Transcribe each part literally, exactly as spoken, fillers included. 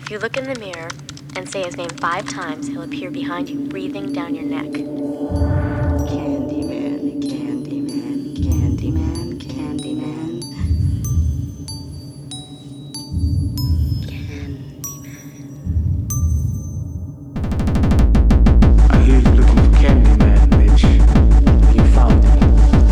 If you look in the mirror and say his name five times, he'll appear behind you, breathing down your neck. Candyman, Candyman, Candyman, Candyman. I hear you looking for Candyman, bitch. You found him.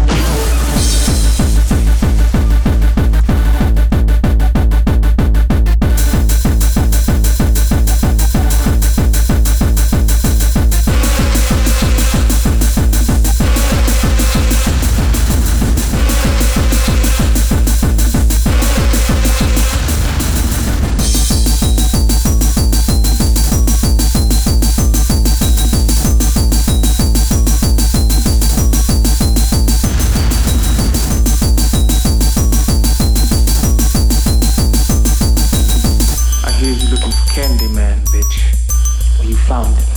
Candyman, bitch. Well, you found him.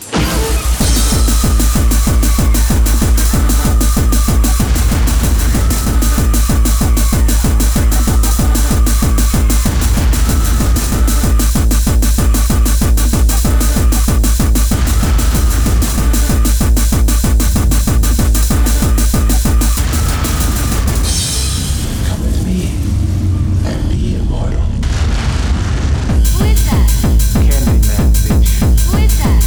Come with me and be immortal. Who is that? Candyman, bitch. Who is that?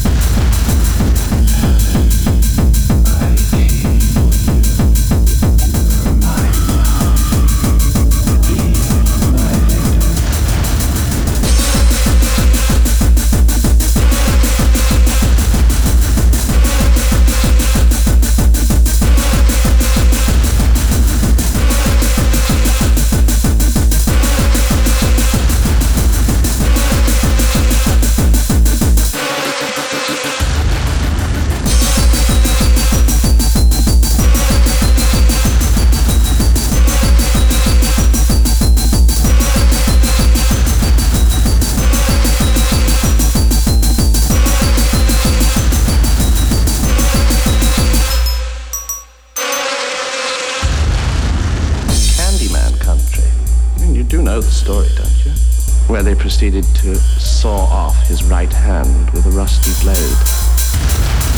I came for you. You're mine now. Be my victim. Candyman country. You do know the story, don't you? Where they proceeded to saw off his right hand with a rusty blade.